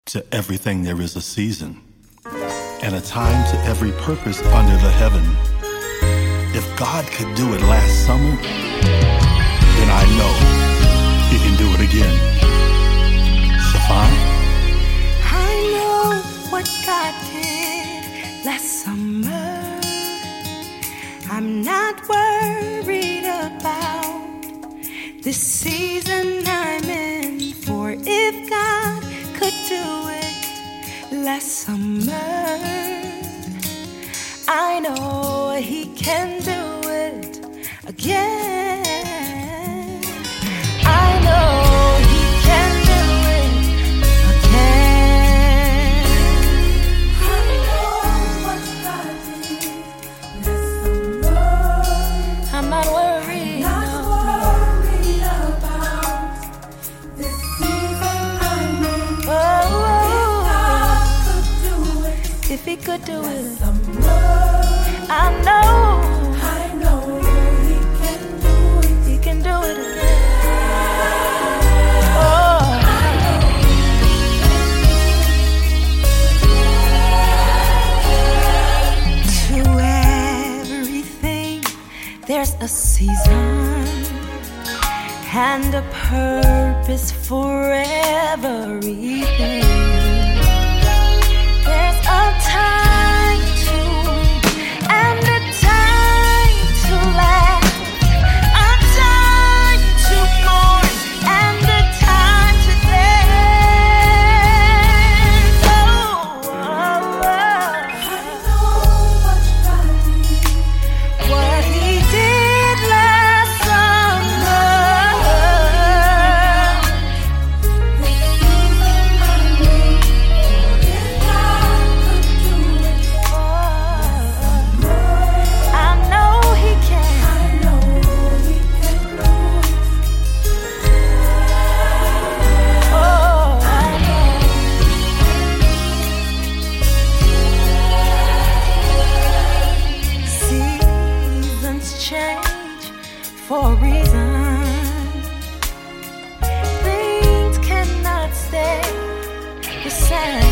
To everything there is a season, and a time to every purpose under the heaven. If God could do it last summer, then I know He can do it again. Stefan? I know what God did last summer. I'm not worried about this season I'm in, for if God could do it last summer, I know He can do it again. I know He can do it again. I know what God did last summer. I'm not worried. If He could do it, I know He can do it. He can do it again. Oh, to everything there's a season and a purpose for everything. There's a time to and a time to laugh, a time to mourn and a time to dance. Oh, I know what He did last for a reason. Things cannot stay the same.